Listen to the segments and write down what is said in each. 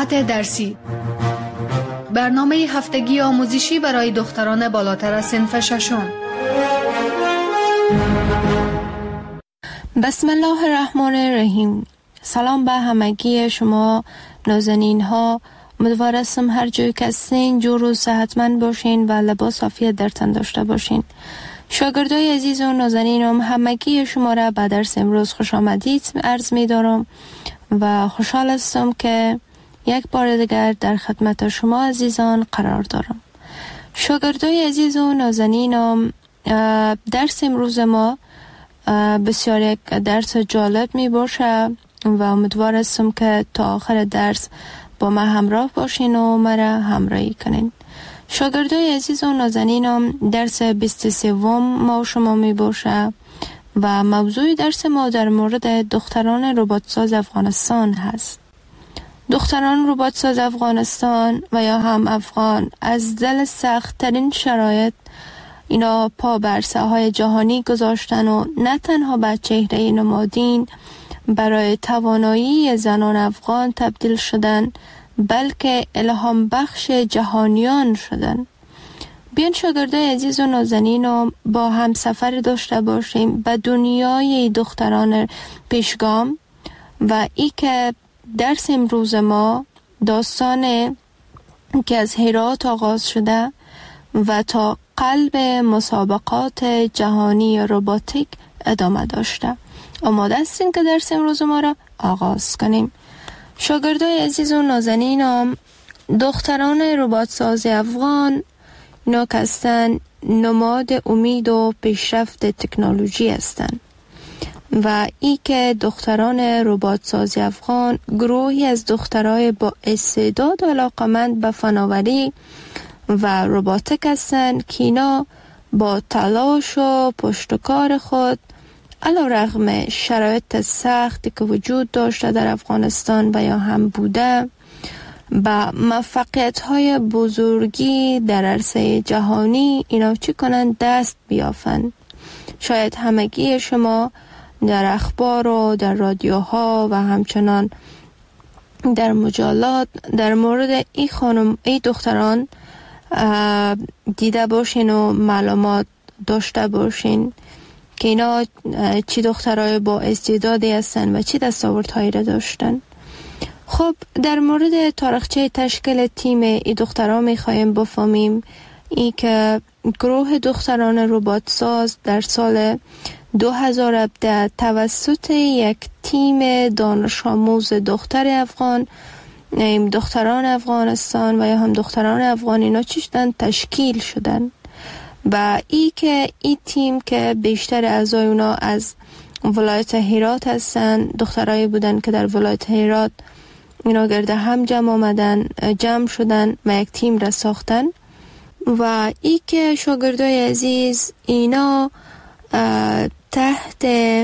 ساعت درسی، برنامه هفتگی آموزشی برای دختران بالاتر از صنف ششم. بسم الله الرحمن الرحیم. سلام به همگی شما نازنین ها. امیدوارم هر جای که هستین جور و صحتمند باشین و لباس عافیت در تن داشته باشین. شاگردای عزیز و نازنینم، همگی شما را به درس امروز خوش آمدید عرض می دارم و خوشحال هستم که یک بار دیگر در خدمت شما عزیزان قرار دارم. شاگردای عزیز و نازنینم، درس امروز ما بسیار یک درس جالب می باشه و امیدوار هستم که تا آخر درس با ما همراه باشین و مرا همراهی کنین. شاگردای عزیز و نازنینم، درس 23 ما شما می باشه و موضوع درس ما در مورد دختران رباتساز افغانستان هست. دختران رباتساز افغانستان و یا هم افغان از دل سخت ترین شرایط اینا پا بر ساحهای جهانی گذاشتن و نه تنها به چهره نمادین برای توانایی زنان افغان تبدیل شدن، بلکه الهام بخش جهانیان شدن. بیان شاگردای عزیز و نازنین با هم سفر داشته باشیم به دنیای دختران پیشگام و ای که درس امروز ما داستان که از هرات آغاز شده و تا قلب مسابقات جهانی رباتیک ادامه داشته. آماده هستین که درس امروز ما را آغاز کنیم؟ شاگردای عزیز و نازنینم، دختران رباتساز افغان اینا که هستن نماد امید و پیشرفت تکنولوژی هستند و ای که دختران رباتساز افغان گروهی از دخترای با استعداد و علاقمند به فناوری و رباتیک هستند که اینا با تلاش و پشتکار خود علیرغم شرایط سختی که وجود داشته در افغانستان و یا هم بوده با موفقیت‌های بزرگی در عرصه جهانی اینا چی کنند؟ دست بیافند. شاید همگی شما در اخبار و در رادیوها و همچنان در مجلات در مورد این دختران دیده باشین و معلومات داشته باشین که اینا چی دخترای با استعدادی هستن و چی دستاوردهایی را داشتن. خب در مورد تاریخچه تشکیل تیم این دختران میخوایم بفهمیم. ای که گروه دختران رباتساز در سال 2017 توسط یک تیم دانش آموز دختر افغان، دختران افغانستان و یا هم دختران افغان اینا چیشتن تشکیل شدن و ای که این تیم که بیشتر اعضای اونا از ولایت هرات هستن، دخترایی بودن که در ولایت هرات اینا گرده هم جمع شدن و یک تیم را ساختن و ای که شاگردای عزیز اینا تحت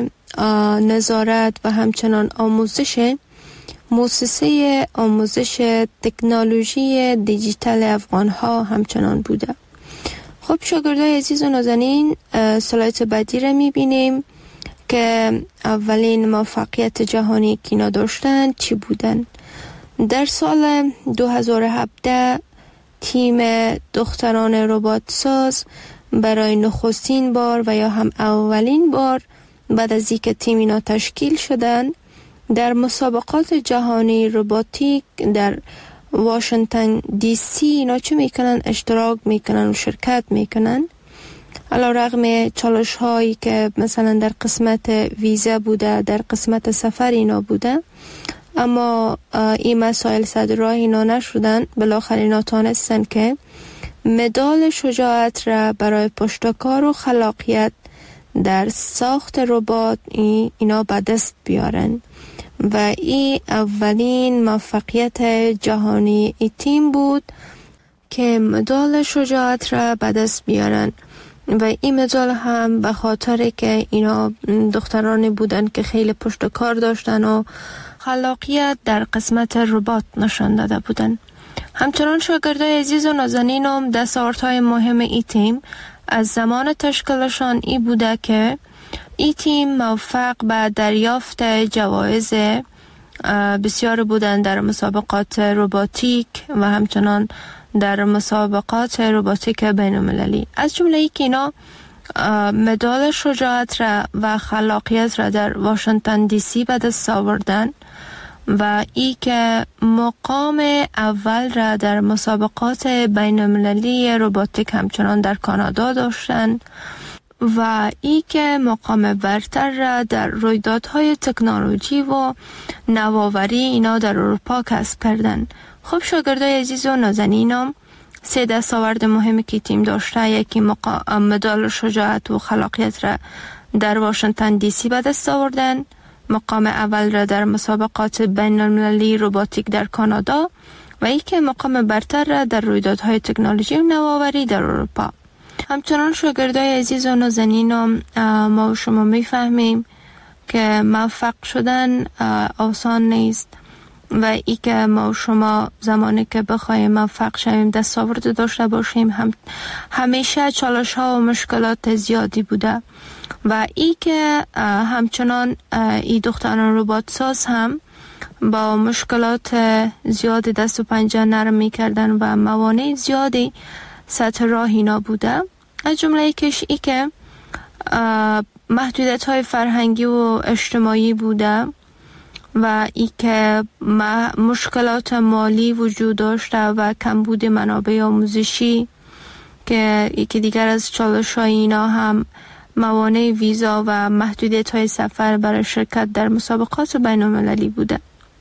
نظارت و همچنان آموزش مؤسسه آموزش تکنولوژی دیجیتال افغان ها همچنان بوده. خب شاگردای عزیز و نازنین، سلایت بعدی را میبینیم که اولین موفقیت جهانی که اینا داشتن چی بودن. در سال 2017 تیم دختران رباتساز برای نخستین بار و یا هم اولین بار بعد از اینکه تیم اینا تشکیل شدن در مسابقات جهانی رباتیک در واشنگتن دی سی اینا چه میکنن؟ اشتراک میکنن و شرکت میکنن. علیرغم چالش هایی که مثلا در قسمت ویزا بوده، در قسمت سفر اینا بوده، اما این مسائل صدر راه اینا نشدن. بالاخره اینا تانستن که مدال شجاعت را برای پشتکار و خلاقیت در ساخت ربات اینا به دست بیارن و این اولین موفقیت جهانی ای تیم بود که مدال شجاعت را به دست بیارن و این مدال هم به خاطر که اینا دخترانی بودن که خیلی پشتکار داشتن و خلاقیت در قسمت ربات نشان داده بودن. همچنان شاگردای عزیز و نازنینم، دستاوردهای مهم ای تیم از زمان تشکیلشان ای بوده که ای تیم موفق به دریافت جوایز بسیار بودن در مسابقات روباتیک و همچنان در مسابقات روباتیک بین المللی. از جمله ای که اینا مدال شجاعت را و خلاقیت را در واشنگتن دی سی به دست آوردن و ای که مقام اول را در مسابقات بین المللی روباتیک همچنان در کانادا داشتن و ای که مقام برتر را در رویدادهای تکنولوژی و نوآوری اینا در اروپا کسب کردن. خب شاگردای عزیز و نازنینم، 3 دستاورد مهمی که تیم داشته، یکی مدال شجاعت و خلاقیت را در واشنگتن دی سی به دست آوردن، مقام اول را در مسابقات بین المللی روباتیک در کانادا و یکی مقام برتر را در رویدادهای تکنولوژی و نوآوری در اروپا. همچنان شاگردای عزیز و نازنینم، ما و شما میفهمیم که موفق شدن آسان نیست و ای که ما و شما زمانی که بخوایم موفق شویم دستاورد داشته باشیم همیشه چالش ها و مشکلات زیادی بوده و ای که همچنان ای دختران ربات ساز هم با مشکلات زیادی دست و پنجه نرم می کردن و موانع زیادی سطح راه اینا بوده. از جمله ایکش ای که محدودیت های فرهنگی و اجتماعی بوده و ای که مشکلات مالی وجود داشته و کمبود منابع آموزشی که یکی دیگر از چالش های اینا هم موانع ویزا و محدودیت های سفر برای شرکت در مسابقات بین المللی بوده.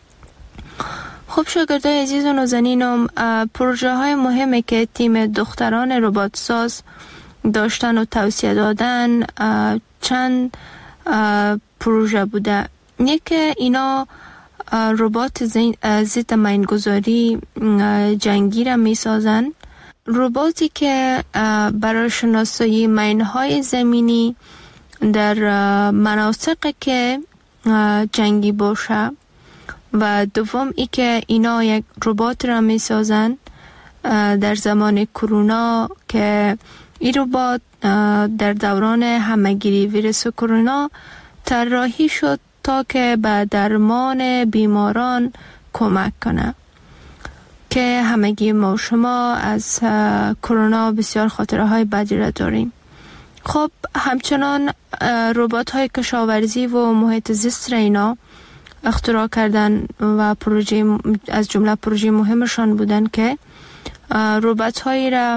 خب شاگردای عزیز و نازنینم، پروژه های مهمی که تیم دختران ربات ساز داشتن و توصیه دادن چند پروژه بوده. یکی اینا ربات ضد مینگذاری جنگی را می سازن، رباتی که برای شناسایی مینهای زمینی در مناطقی که جنگی باشه و دوم ای که اینا یک ربات را می سازن در زمان کرونا که این ربات در دوران همهگیری ویروس کرونا طراحی شد تا که به درمان بیماران کمک کنه که همگی ما و شما از کرونا بسیار خاطره های بدی را داریم. خب همچنان ربات های کشاورزی و محیط زیست را اینا اختراع کردن و پروژه از جمله پروژه مهمشان بودن که ربات هایی را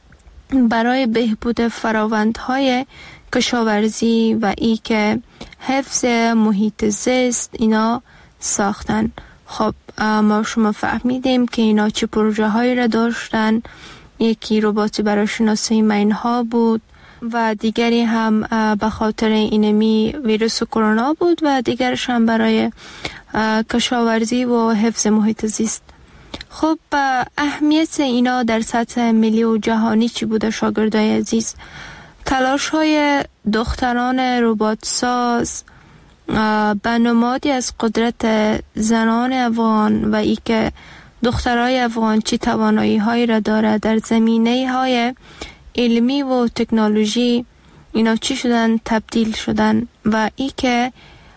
برای بهبود فراوندهای کشاورزی و ای که حفظ محیط زیست اینا ساختن. خب ما شما فهمیدیم که اینا چه پروژه هایی را داشتن. یکی رباتی برای شناسایی مینها بود و دیگری هم به خاطر اینمی ویروس کرونا بود و دیگرش هم برای کشاورزی و حفظ محیط زیست. خب اهمیت اینا در سطح ملی و جهانی چی بوده شاگردای عزیز؟ تلاش های دختران ربات ساز به نمادی از قدرت زنان افغان و ای که دخترای افغان چی توانایی هایی را داره در زمینه های علمی و تکنولوژی اینا چی شدن تبدیل شدن و ای که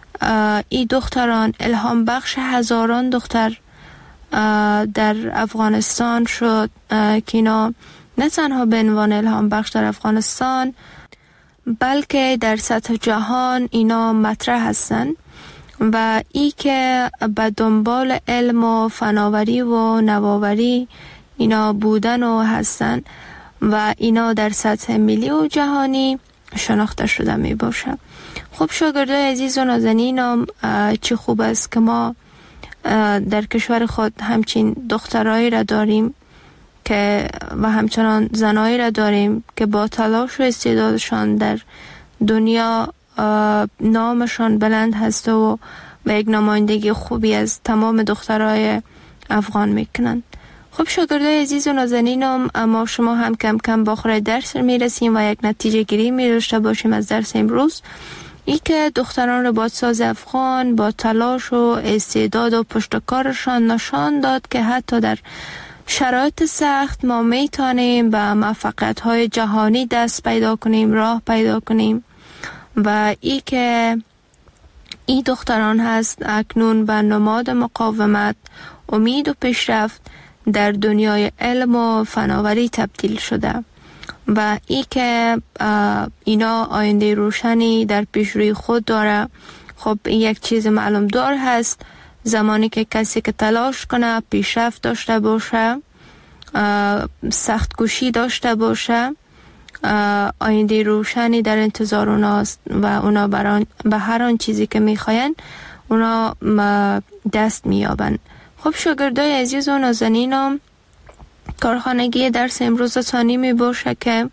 ای دختران الهام بخش هزاران دختر در افغانستان شد که اینا نه تنها به عنوان الهام بخش در افغانستان بلکه در سطح جهان اینا مطرح هستن و ای که به دنبال علم و فناوری و نوآوری اینا بودن و هستن و اینا در سطح ملی و جهانی شناخته شده می باشه. خب شاگردای عزیز و نازنینم، چه خوب است که ما در کشور خود همچین دخترایی را داریم که و همچنان زنایی را داریم که با تلاش و استعدادشان در دنیا نامشان بلند هست و یک نمایندگی خوبی از تمام دخترای افغان میکنند. خب شاگردای عزیز و نازنینم، اما شما هم کم کم با آخر درس میرسیم و یک نتیجه گیری می‌داشته باشیم از درس امروز. ای که دختران ربات ساز افغان با تلاش و استعداد و پشتکارشان نشان داد که حتی در شرایط سخت ما میتونیم به موفقیت‌های جهانی دست پیدا کنیم، راه پیدا کنیم و ای که این دختران هست اکنون به نماد مقاومت، امید و پیشرفت در دنیای علم و فناوری تبدیل شده و ای که اینا آینده روشنی در پیش روی خود داره. خب یک چیز معلوم دار هست، زمانی که کسی که تلاش کنه، پیشرفت داشته باشه، سخت کوشی داشته باشه، آینده روشنی در انتظار اوناست و اونا به هر آن چیزی که میخواین اونا دست میابن. خب شاگردای عزیز و نازنینم، کارخانگی درس امروزتانی می باشه که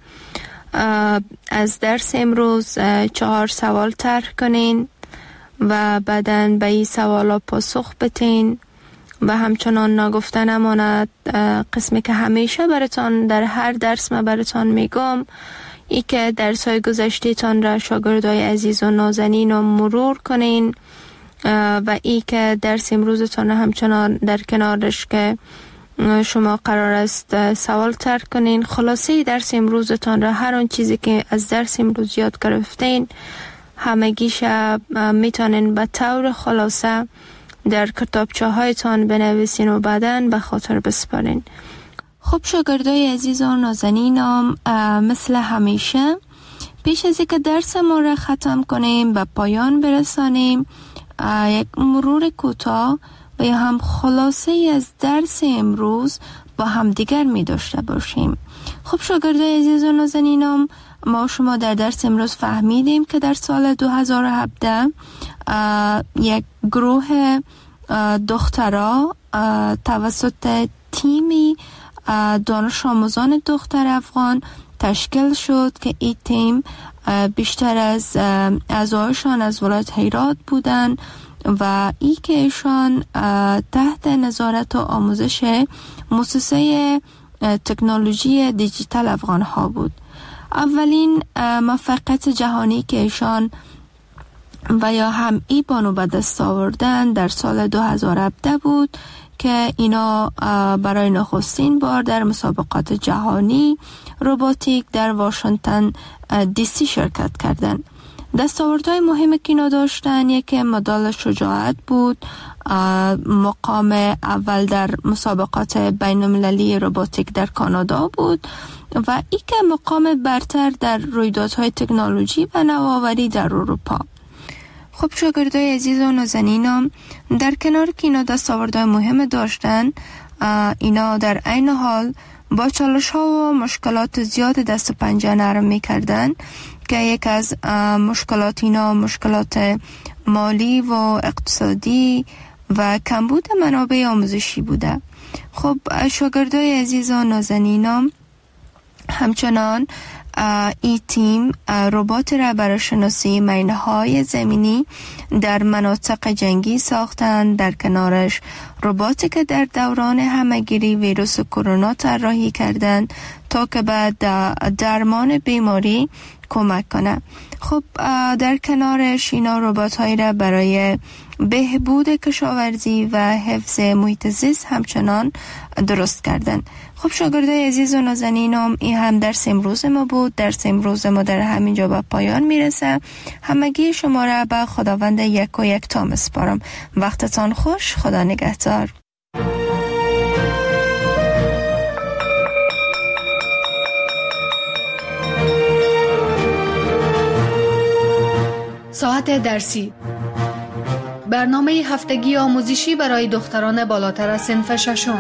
از درس امروز 4 سوال طرح کنین و بعداً به این سوالا پاسخ بتین و همچنان نگفته نماند قسمی که همیشه براتان در هر درس ما براتان میگم، ای که درس‌های گذشته تان را شاگردای عزیز و نازنین رو مرور کنین و ای که درس امروزتان همچنان در کنارش که شما قرار است سوال طرح کنین. خلاصه درس امروزتان را، هر آن چیزی که از درس امروز یاد گرفتین همگیش میتونین به طور خلاصه در کتابچه هایتان بنویسین و بعداً به خاطر بسپارین. خب شاگردای عزیز و نازنینم، مثل همیشه پیش از اینکه درس ما را ختم کنیم و پایان برسانیم، یک مرور کوتاه و یا هم خلاصه از درس امروز با هم دیگر می داشته باشیم. خب شاگردای عزیز و نازنینم، ما شما در درس امروز فهمیدیم که در سال 2017 یک گروه دخترها توسط تیمی دانش آموزان دختر افغان تشکیل شد که این تیم بیشتر از اعضایشان از ولایت هرات بودند و ای که ایشان تحت نظارت و آموزش مؤسسه تکنولوژی دیجیتال افغان ها بود. اولین موفقیت جهانی که ایشان و یا هم ای بانو به دست آوردن در سال 2017 بود که اینا برای نخستین بار در مسابقات جهانی روباتیک در واشنگتن دی سی شرکت کردند. دستاوردهای مهمی که اینا داشتن، یکی مدال شجاعت بود، مقام اول در مسابقات بین المللی روباتیک در کانادا بود و ای که مقام برتر در رویدادهای تکنولوژی و نوآوری در اروپا. خب شاگردای عزیز و نازنینم، در کنار که اینا دستاوردهای مهم داشتن، اینا در عین حال با چالش ها و مشکلات زیاد دست و پنجه نرم میکردن که یک از مشکلات اینا مشکلات مالی و اقتصادی و کمبود منابع آموزشی بوده. خب شاگردای عزیز و نازنینم، همچنان این تیم ربات را برای شناسی مینه‌های زمینی در مناطق جنگی ساختند. در کنارش رباتی که در دوران همه‌گیری ویروس کرونا طراحی کردند تا که بعد درمان بیماری کمک کنه. خب در کنارش اینا ربات‌هایی را برای بهبود کشاورزی و حفظ محیط زیست همچنان درست کردن. خب شاگردای عزیز و نازنینم، این هم درس امروز ما بود. درس امروز ما در همینجا به پایان میرسه. همگی شما را به خداوند یک و یک تا میسپارم. وقتتان خوش. خدا نگهدار. ساعت درسی، برنامه هفتگی آموزشی برای دختران بالاتر از صنف ششم.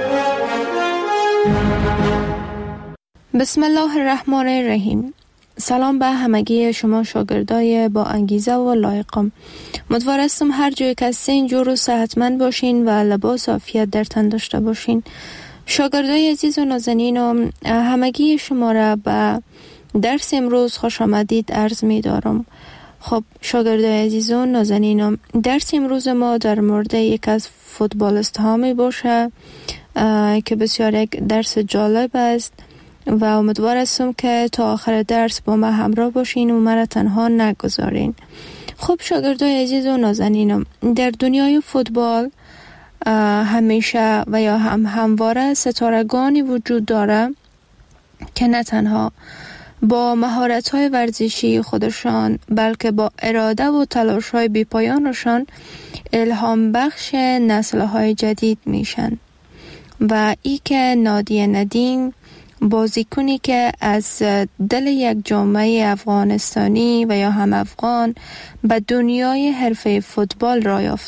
بسم الله الرحمن الرحیم. سلام به همگی شما شاگردای با انگیزه و لایقم. امیدوارم هر جای که هستین جور و صحتمند باشین و لباس عافیت در تن داشته باشین. شاگردای عزیز و نازنینم، همگی شما را به درس امروز خوش آمدید عرض می دارم. خب شاگردای عزیز و نازنینم، درس امروز ما در مورد یک از فوتبالیست ها می باشه که بسیار یک درس جالب است و امیدوار هستم که تا آخر درس با ما همراه باشین و مرا تنها نگذارین. خب شاگردای عزیز و نازنینم، در دنیای فوتبال همیشه و یا همواره ستارگانی وجود داره که نه تنها با مهارت‌های ورزشی خودشان بلکه با اراده و تلاش‌های بی‌پایانشان الهام بخش نسل‌های جدید میشن. و ای که نادیه ندیم بازیکنی که از دل یک جامعه افغانستانی و یا هم افغان به دنیای حرفه فوتبال را یافت.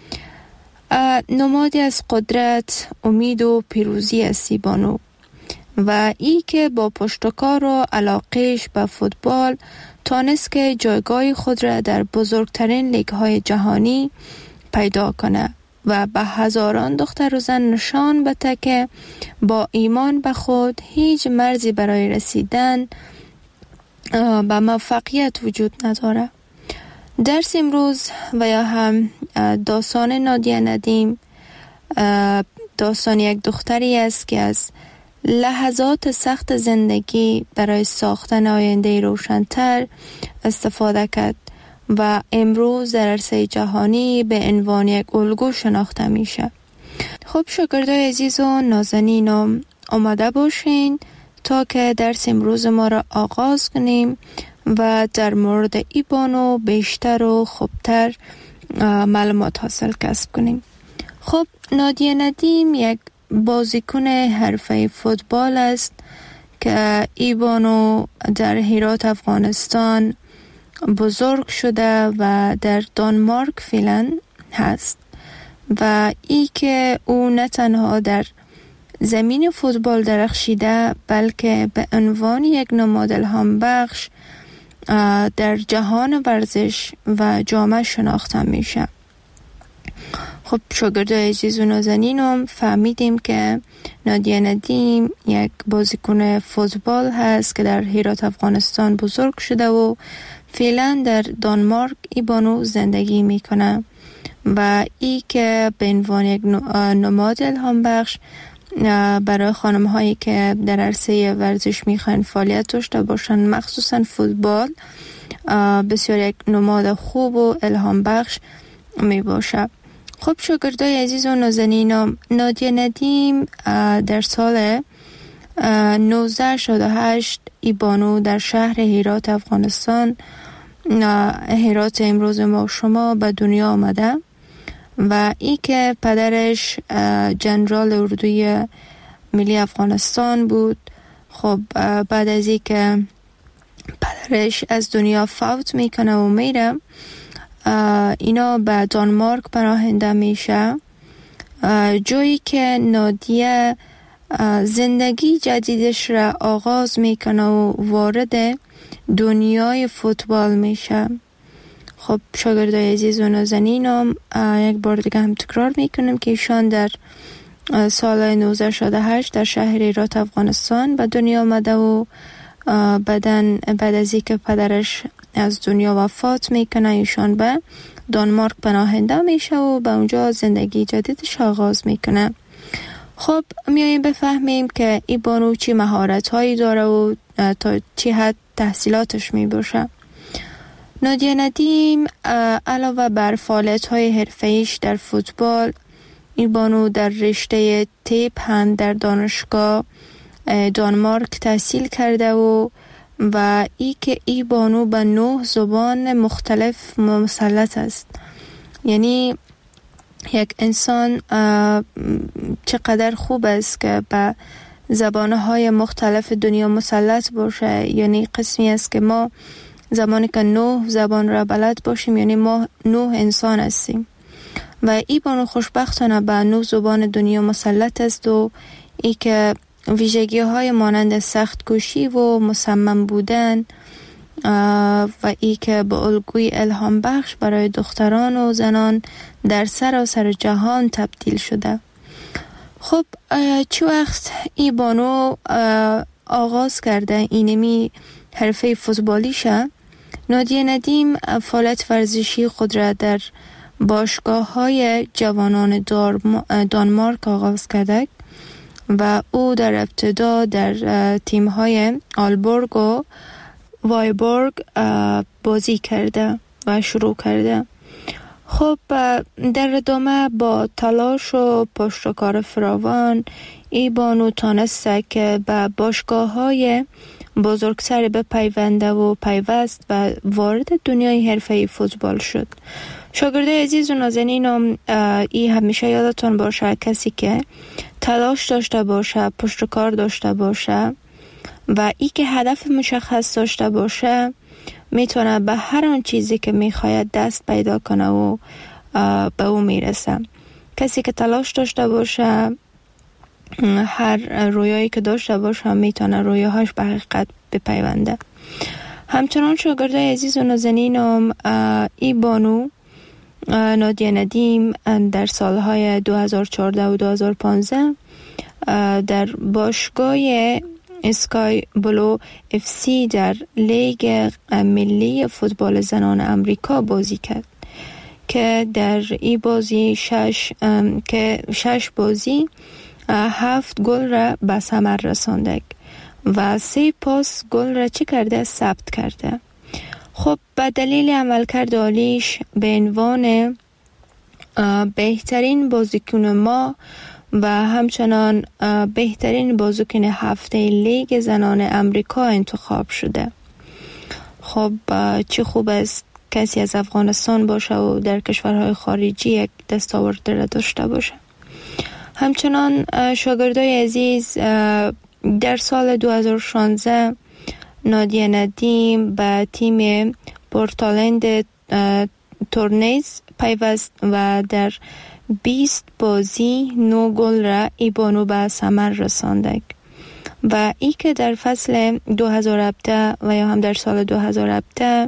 نمادی از قدرت، امید و پیروزی است بانو. و ای که با پشتکار و علاقهش به فوتبال تانست که جایگاه خود را در بزرگترین لیگ‌های جهانی پیدا کنه و به هزاران دختر و زن نشان بده که با ایمان به خود هیچ مرزی برای رسیدن به موفقیت وجود نداره. درس امروز و یا هم داستان نادیه ندیم داستان یک دختری است که از لحظات سخت زندگی برای ساختن آینده روشن‌تر استفاده کرد و امروز در عرصه جهانی به عنوان یک الگو شناخته میشه. خب شاگردای عزیز و نازنین آماده باشین تا که درس امروز ما را آغاز کنیم و در مورد ای بانو بیشتر و خوبتر معلومات حاصل کسب کنیم. خب نادیه ندیم یک بازیکن حرفه فوتبال است که ای بانو در هرات افغانستان بزرگ شده و در دانمارک فعلا هست و ای که او نه تنها در زمین فوتبال درخشیده بلکه به عنوان یک نماد الهام بخش در جهان ورزش و جامعه شناخته میشه. خب شاگردای عزیز و نازنینم فهمیدیم که نادیه ندیم یک بازیکن فوتبال هست که در هرات افغانستان بزرگ شده و فعلا در دانمارک ای بانو زندگی میکنه و ای که به عنوان یک نماد الهام بخش برای خانم هایی که در عرصه ورزش میخوان فعالیت داشته باشن مخصوصا فوتبال بسیار یک نماد خوب و الهام بخش می باشه. خب شاگردای عزیز و نازنینم نادیه ندیم در سال 1968 ای بانو در شهر هرات افغانستان هرات امروز ما شما به دنیا آمده و ای که پدرش جنرال اردوی ملی افغانستان بود. خب بعد از ای که پدرش از دنیا فوت میکنه و میره اینا به دانمارک پناهنده میشه جایی که نادیه زندگی جدیدش را آغاز میکنه و وارد دنیای فوتبال میشه. خب شاگردای عزیز و نازنینم یک بار دیگه هم تکرار میکنم که ایشان در سال 1968 در شهر هرات افغانستان به دنیا آمده و بعد از اینکه پدرش از دنیا وفات میکنه ایشان به دانمارک پناهنده میشه و به اونجا زندگی جدیدش آغاز میکنه. خب میاییم بفهمیم که ای بانو چی مهارت هایی داره و تا چی حد تحصیلاتش میباشه. نادیه ندیم علاوه بر فعالیت های حرفه‌ایش در فوتبال ای بانو در رشته تیپ هم در دانشگاه دانمارک تحصیل کرده و ای که ای بانو به 9 زبان مختلف مسلط است. یعنی یک انسان چقدر خوب است که به زبانهای مختلف دنیا مسلط باشه. یعنی قسمی است که ما زمانی که 9 زبان را بلد باشیم یعنی ما 9 انسان هستیم و ای بانو خوشبختانه به 9 زبان دنیا مسلط است و ای که ویژگی های مانند سخت کوشی و مصمم بودن و ای که به الگوی الهام بخش برای دختران و زنان در سراسر جهان تبدیل شده. خب چه وقت ای بانو آغاز کرده اینمی حرفه فوتبالیشه؟ نادیه ندیم فعالیت ورزشی خود را در باشگاه های جوانان دانمارک آغاز کرده و او در ابتدا در تیم های آلبورگ و وایبورگ بازی کرده و شروع کرده. خب در ادامه با تلاش و پشتکار فراوان ای بانو تانسته که به باشگاه های بزرگتر بپیونده و پیوست و وارد دنیای حرفه‌ای فوتبال شد. شاگردای عزیز و نازنینم، ای همیشه یادتون باشه کسی که تلاش داشته باشه، پشت کار داشته باشه و ای که هدف مشخص داشته باشه میتونه به هر آن چیزی که میخواید دست پیدا کنه و به او میرسه. کسی که تلاش داشته باشه، هر رویایی که داشته باشه میتونه رویاهاش به حقیقت بپیونده. همچنان شاگردای عزیز و نازنینم، ای بانو نادیه ندیم در سالهای 2014 و 2015 در باشگاه اسکای بلو اف سی در لیگ ملی فوتبال زنان امریکا بازی کرد که در این بازی 6 بازی 7 گل را به ثمر رسانده و 3 پاس گل را چی کرده؟ ثبت کرده. خب به دلیل عملکرد عالیش به عنوان بهترین بازیکن ما و همچنان بهترین بازیکن هفته لیگ زنان امریکا انتخاب شده. خب چه خوب است کسی از افغانستان باشه و در کشورهای خارجی یک دستاورد را داشته باشه. همچنان شاگردای عزیز، در سال 2016 نادیه ندیم به تیم پورتلند تورنیز پیوست و در 20 بازی 9 گل را ای بانو به ثمر رسانده و ای که در فصل 2017 و یا هم در سال 2017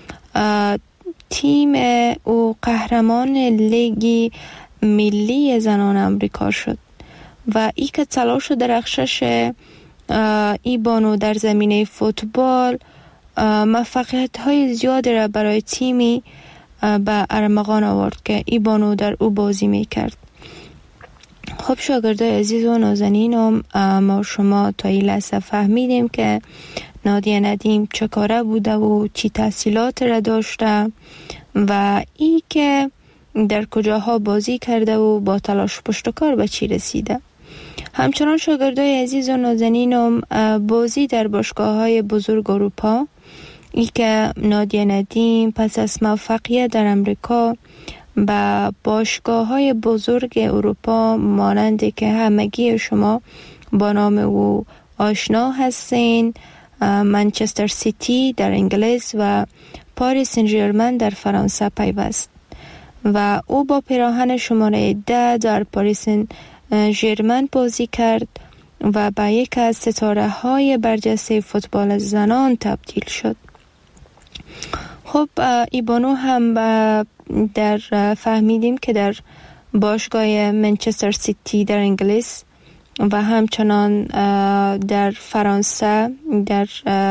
تیم او قهرمان لیگ ملی زنان امریکا شد و ای که تلاش و درخشش ای بانو در زمینه فوتبال موفقیت های زیاد را برای تیمی به ارمغان آورد که ای بانو در او بازی می کرد. خب شاگردای عزیز و نازنینم، ما شما تا این لحظه فهمیدیم که نادیه ندیم چه کاره بوده و چی تحصیلات را داشته و ای که در کجاها بازی کرده و با تلاش پشت کار به چی رسیده. همچنان شاگردای عزیز و نازنینم، بازی در باشگاه‌های بزرگ اروپا، ای که نادیه ندیم پس از موفقیت در امریکا با باشگاه‌های بزرگ اروپا مانند که همگی شما با نام او آشنا هستین، منچستر سیتی در انگلیس و پاریس سن ژرمن در فرانسه پیوست و او با پیراهن شماره 10 در پاریس سن ژرمن بازی کرد و به یک از ستاره‌های برجسته فوتبال زنان تبدیل شد. خب ای بانو هم در فهمیدیم که در باشگاه منچستر سیتی در انگلیس و همچنان در فرانسه در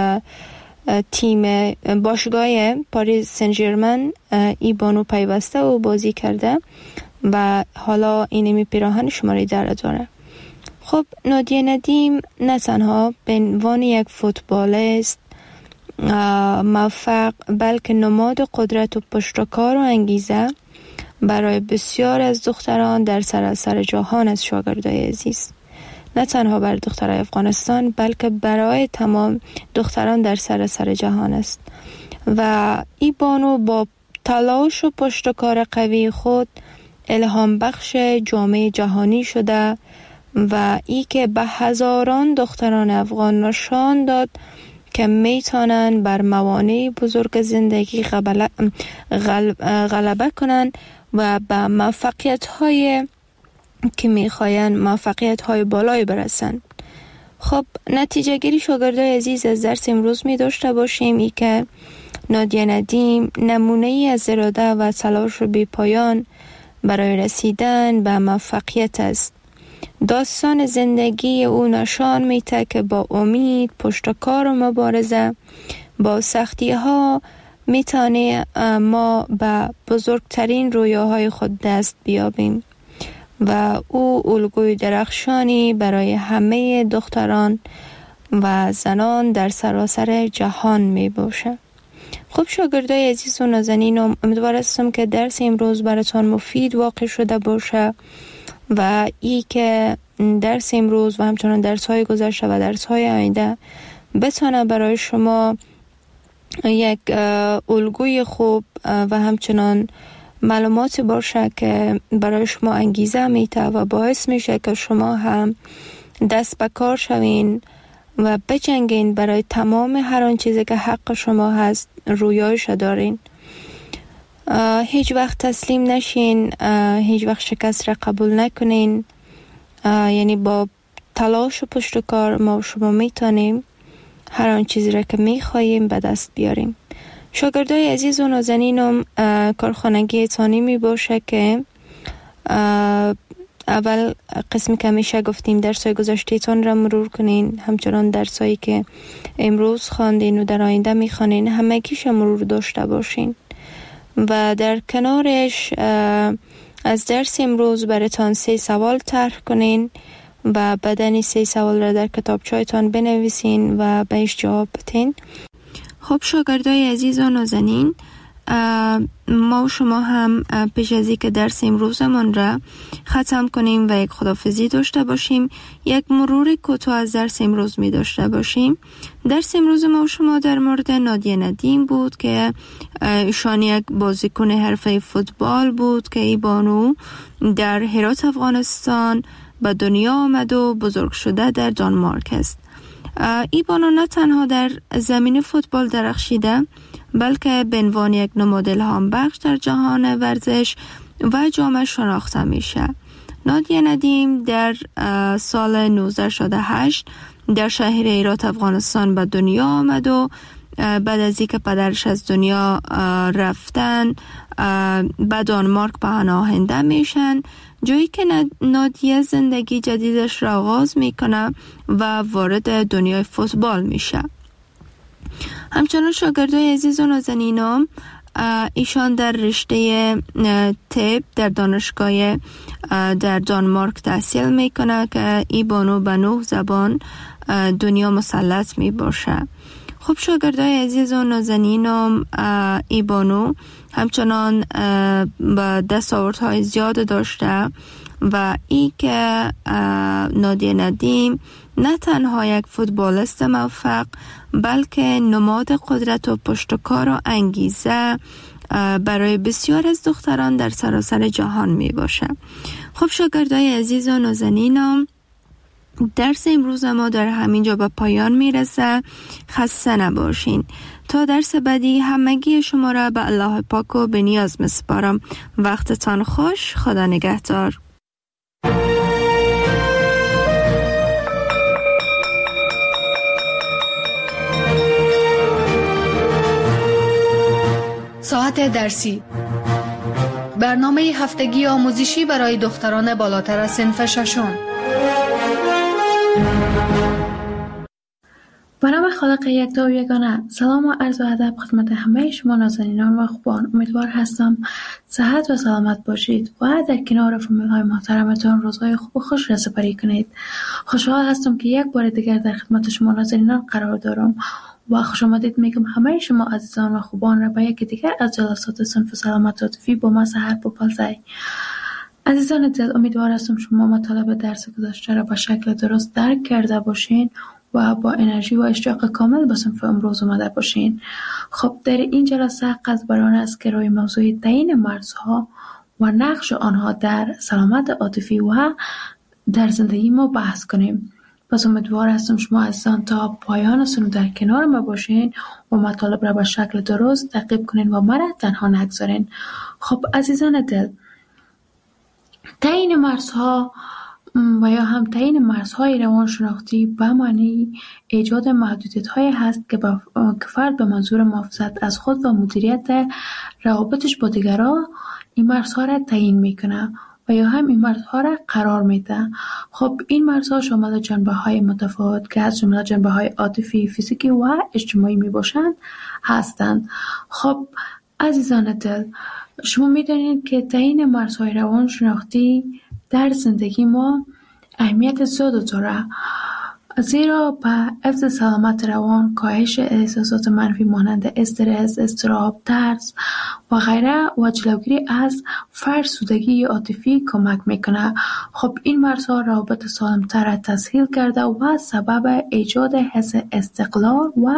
تیم باشگاه پاریس سن ژرمن ای بانو پیوسته و بازی کرده و حالا اینمی پیراهن شماره 10 داره. خب نادیه ندیم نه تنها به عنوان یک فوتبالیست موفق بلکه نماد قدرت و پشتکار و انگیزه برای بسیار از دختران در سراسر جهان از شاگردای عزیز، نه تنها برای دخترای افغانستان بلکه برای تمام دختران در سراسر جهان است و ای بانو با تلاش و پشتکار قوی خود الهام بخش جامعه جهانی شده و ای که به هزاران دختران افغان نشان داد که میتونن بر موانع بزرگ زندگی غلبه کنن و به موفقیت های که میخواین موفقیت های بالای برسن. خب نتیجه گیری شاگردای عزیز از درس امروز می داشته باشیم ای که نادیه ندیم نمونه ای از اراده و تلاش بی پایان برای رسیدن به موفقیت است. داستان زندگی او نشان میده که با امید، پشتکار و مبارزه با سختی ها میتونه ما به بزرگترین رویاهای خود دست بیابیم و او الگوی درخشانی برای همه دختران و زنان در سراسر جهان می باشه. خب شاگردای عزیز و نازنینم، امیدوار هستم که درس امروز براتون مفید واقع شده باشه و ای که درس امروز و همچنان درس های گذشته و درس های آینده بتونه برای شما یک الگوی خوب و همچنان معلوماتی باشه که برای شما انگیزه میده و باعث میشه که شما هم دست به کار شوین و بجنگین برای تمام هر آن چیزی که حق شما هست، رویایش دارین. هیچ وقت تسلیم نشین، هیچ وقت شکست را قبول نکنین. یعنی با تلاش و پشت کار ما شما میتونیم هر آن چیزی را که میخواییم به دست بیاریم. شاگردای عزیز و نازنینم، کارخانگی تانی می باشه که اول قسمی که همیشه گفتیم درسای گذشته‌تان را مرور کنین، همچنان درسایی که امروز خواندین و در آینده میخوانین همگیش مرور داشته باشین و در کنارش از درس امروز براتان 3 سوال طرح کنین و بعدن 3 سوال را در کتابچه‌تان بنویسین و بهش جواب بدین. خب شاگردای عزیز و نازنین، ما و شما هم پیش از اینکه درس امروزمان را ختم کنیم و یک خداحافظی داشته باشیم، یک مرور کوتاه از درس امروز می داشته باشیم. درس امروز ما و شما در مورد نادیه ندیم بود که ایشان یک بازیکن حرفه فوتبال بود که ای بانو در هرات افغانستان به دنیا آمد و بزرگ شده در دانمارک است. ای بانو نه تنها در زمین فوتبال درخشیده، بلکه به عنوان یک نماد الهام بخش در جهان ورزش و جامعه شناخته میشه. نادیه ندیم در سال 1968 در شهر هرات افغانستان به دنیا آمد و بعد از اینکه پدرش از دنیا رفتن به دانمارک پناهنده میشن، جایی که نادیه زندگی جدیدش را آغاز میکنه و وارد دنیای فوتبال میشه. همچنان شاگردای عزیز و نازنینم، ایشان در رشته طب در دانشگاه در دانمارک تحصیل میکنه که ای بانو به 9 زبان دنیا مسلط می باشه. خب شاگردای عزیز و نازنینم، ای بانو همچنان به دستاوردهای زیاد داشته و ای که نادیه ندیم نه تنها یک فوتبالیست موفق، بلکه نماد قدرت و پشتکار و انگیزه برای بسیار از دختران در سراسر جهان می باشه. خب شاگردای عزیز و نازنینم، درس امروز ما در همینجا به پایان میرسه. خسته نباشین. تا درس بعدی همگی شما را به الله پاک و به نیاز میسپارم. وقتتان خوش. خدا نگهدار. ساعت درسی، برنامه هفتگی آموزشی برای دختران بالاتر از صنف ششم. به نام خالق یکتا و یگانه، سلام و عرض و ادب خدمت همه شما نازنینان و خوبان. امیدوار هستم صحت و سلامت باشید و در کنار فامیل های محترمتان روزهای خوب و خوش را سپری کنید. خوشحال هستم که یک بار دیگر در خدمت شما نازنینان قرار دارم و خوش آمدید میگم همه شما عزیزان و خوبان را به یک دیگر از جلسات صنف سلامت عاطفی با ما سحر بپالزای. عزیزان دل، امیدوار هستم شما مطالب درس گذشته را به شکل درست درک کرده باشین و با انرژی و اشتیاق کامل به صنف امروز اومده باشین. خب در این جلسه قصد بر آن است که روی موضوع تعیین مرزها و نقش آنها در سلامت عاطفی و در زندگی ما بحث کنیم. پس امیدوار هستم شما عزیزان تا پایان سنو در کنار ما باشین و مطالب را به شکل درست تعقیب کنین و مرا تنها نگذارین. خب عزیزان دل، تعیین مرزها و یا هم تعیین مرزهای روانشناختی به معنی ایجاد محدودیت‌هایی هست که فرد به منظور محافظت از خود و مدیریت روابطش با دیگران این مرزها را تعیین میکنه و یا هم این مرزها را قرار میده. خب این مرزها شامل جنبه‌های متفاوت که از جمله جنبه‌های عاطفی، فیزیکی و اجتماعی میباشند هستند. خب عزیزان دل، شما میدونید که تعیین مرزهای روانشناختی در زندگی ما اهمیت زیاد داره. زیرا به حفظ سلامت روان، کاهش احساسات منفی مانند استرس، اضطراب، ترس و غیره و جلوگیری از فرسودگی عاطفی کمک میکنه. خب این مرزها روابط سالمتر تسهیل کرده و سبب ایجاد حس استقلال و